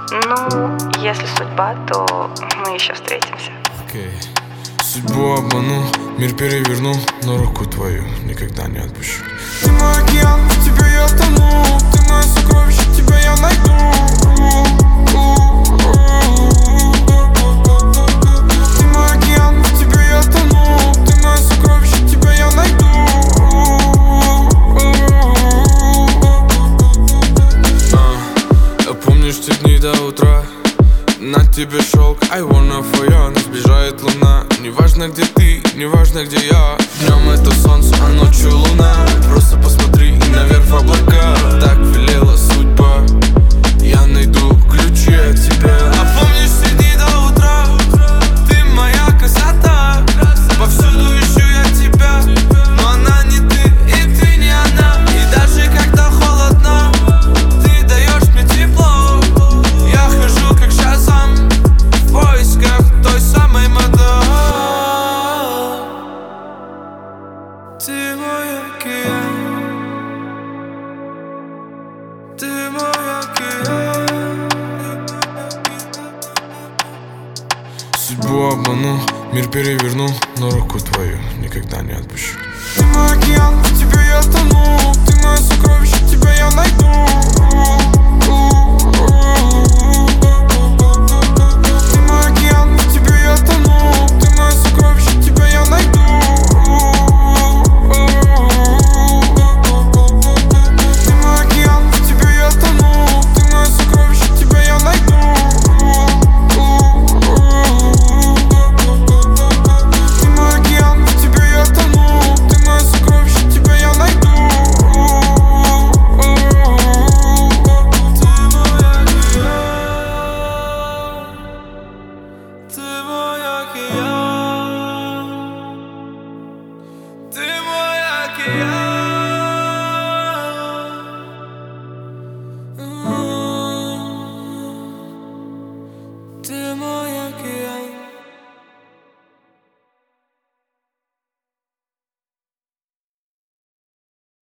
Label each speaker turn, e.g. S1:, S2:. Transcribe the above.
S1: Ну, если судьба, то мы еще встретимся.
S2: Окей. Судьбу обману, мир переверну, но руку твою никогда не отпущу.
S3: Ты мой океан, в тебе я тону. Ты мое сокровище, тебя я найду. Ты мой океан, в тебе я тону. Ты мое сокровище, тебя я найду.
S2: Помнишь те дни до утра? На тебе шелк, I wanna for you. Не сбежает луна. Неважно где ты, неважно где я. Днем это солнце, а ночью луна. Просто посмотри наверх в облака. Так велела судьба. Я найду ключи от тебя.
S3: А помнишь те дни до утра? Ты моя красота. Повсюду ищу я тебя, но она не ты, и ты не она. И даже когда холодно, ты даешь мне тепло. Я хожу как Шазам в поисках той самой мадам. Ты мой океан. Ты мой океан.
S2: Судьбу обману, мир переверну, но руку твою никогда не отпущу.
S3: Ты мой океан, в тебе я тону. Ты мое сокровище, тебя я найду. Ты мой океан, в тебе я тону. Ты мое сокровище, тебя я найду. Ты мой океан, в тебе я тону. Ты мое сокровище, тебя я найду. Ты мой океан, в тебе я тону. Ты мое сокровище, тебя я найду. Ты мой океан. Ты мой океан. Ты мой